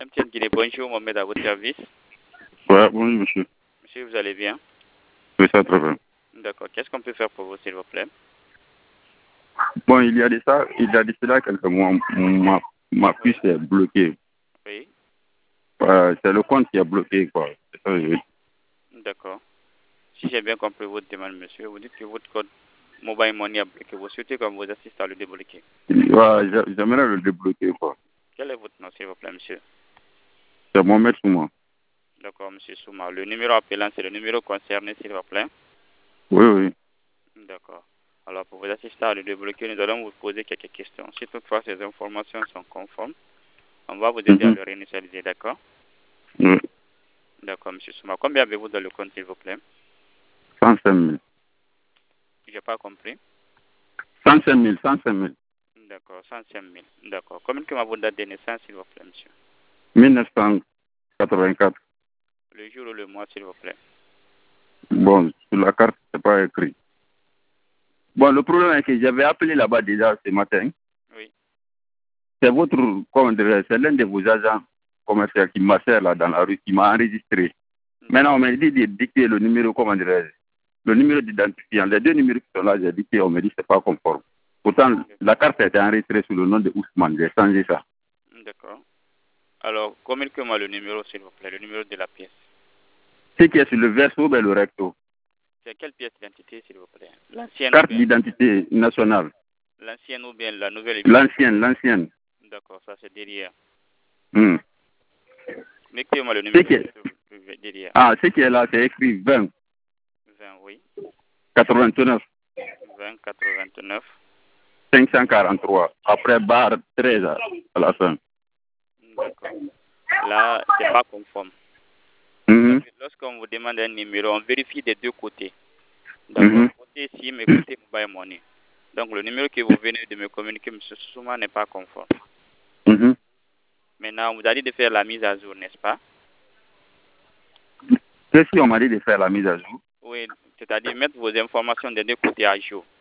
MTN Guinée, bonjour, Mohamed à votre service. Ouais, bonjour monsieur. Monsieur, vous allez bien? Oui, ça très bien. D'accord. Qu'est-ce qu'on peut faire pour vous, s'il vous plaît? Bon, il y a de cela quelques mois, ma puce est bloquée. Oui. C'est le compte qui est bloqué, quoi. C'est ça, oui. D'accord. Si j'ai bien compris votre demande, monsieur, vous dites que votre code Mobile Money est bloqué. Vous souhaitez qu'on vous assiste à le débloquer. Ouais, j'aimerais le débloquer, quoi. Quel est votre nom, s'il vous plaît, monsieur? C'est Mohamed Souma. D'accord, monsieur Souma. Le numéro appelant, c'est le numéro concerné, s'il vous plaît. Oui, oui. D'accord. Alors, pour vous assister à le débloquer, nous allons vous poser quelques questions. Si toutefois ces informations sont conformes, on va vous aider à le réinitialiser, d'accord? Oui. D'accord, monsieur Souma. Combien avez-vous dans le compte, s'il vous plaît? 105 000. Je n'ai pas compris. 105 000, 105 000. D'accord, 105 000. D'accord. Communiquez-moi votre date de naissance, s'il vous plaît, monsieur. 1984. Le jour ou le mois, s'il vous plaît. Bon, sur la carte, c'est pas écrit. Bon, le problème est que j'avais appelé là-bas déjà ce matin. Oui. C'est c'est l'un de vos agents commerciaux qui m'a fait là dans la rue, qui m'a enregistré. Maintenant, on m'a dit de dicter le numéro, le numéro d'identifiant. Les deux numéros qui sont là, j'ai dicté, on m'a dit que c'est pas conforme. Pourtant, la carte a été enregistrée sous le nom de Ousmane, j'ai changé ça. D'accord. Alors, communiquez-moi le numéro, s'il vous plaît, le numéro de la pièce. Ce qui est sur le verso, ben le recto. C'est quelle pièce d'identité, s'il vous plaît? L'ancienne Carte ou bien d'identité nationale. l'ancienne ou bien la nouvelle? L'ancienne. D'accord, ça c'est derrière. Hmm. Mettez-moi le numéro derrière. Ah, ce qui est là, c'est écrit 20. 20, oui. 89. 20, 89. 543. Après barre 13 à la fin. D'accord. Là, c'est pas conforme. Mhm. Lorsqu'on vous demande un numéro, on vérifie des deux côtés. D'accord. Côté SIM et côté Mobile Money. Donc, le numéro que vous venez de me communiquer, M. Souma, n'est pas conforme. Maintenant, vous allez de faire la mise à jour, n'est-ce pas? Qu'est-ce qu'on m'a dit de faire la mise à jour? Oui, c'est-à-dire mettre vos informations des deux côtés à jour.